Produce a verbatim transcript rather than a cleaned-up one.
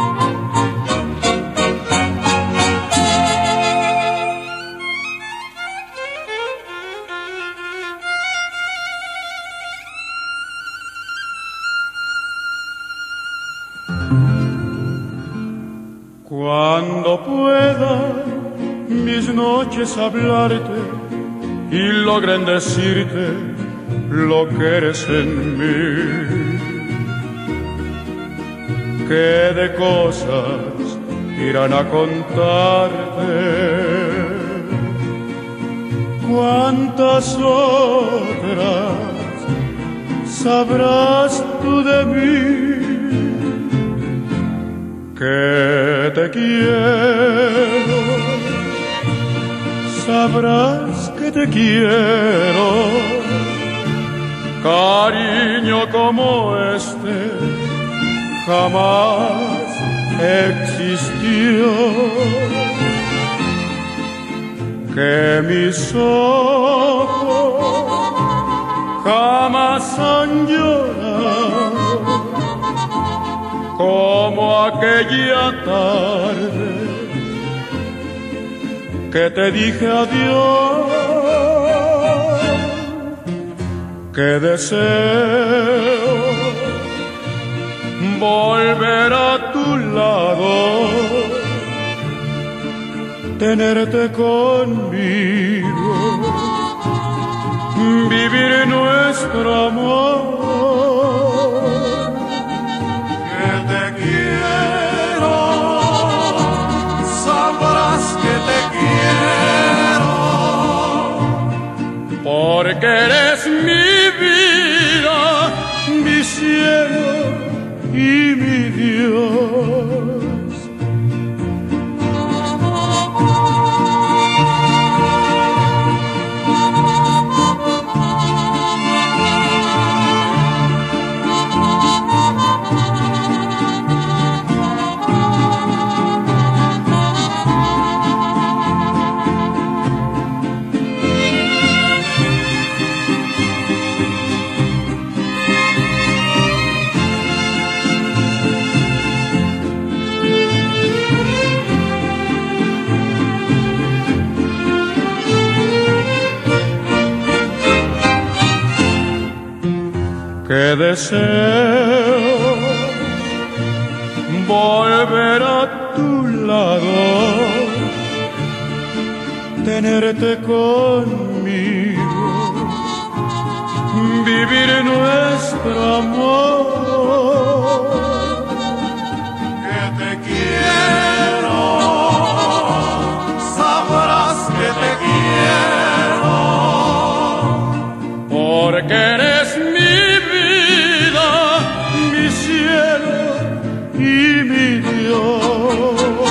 Cuando pueda mis noches hablarte y logren decirte lo que eres en mí, qué de cosas irán a contarte, cuántas otras sabrás tú de mí. Que te quiero, sabrás que te quiero, cariño como este jamás existió, que mis ojos jamás han llorado como aquella tarde que te dije adiós, que deseo volver a tu lado, tenerte conmigo, vivir nuestro amor. Porque eres mi vida, mi cielo y mi Dios. Que deseo volver a tu lado, tenerte conmigo, vivir nuestro amor. Que te quiero, sabrás que te quiero, porque eres mi y mi Dios.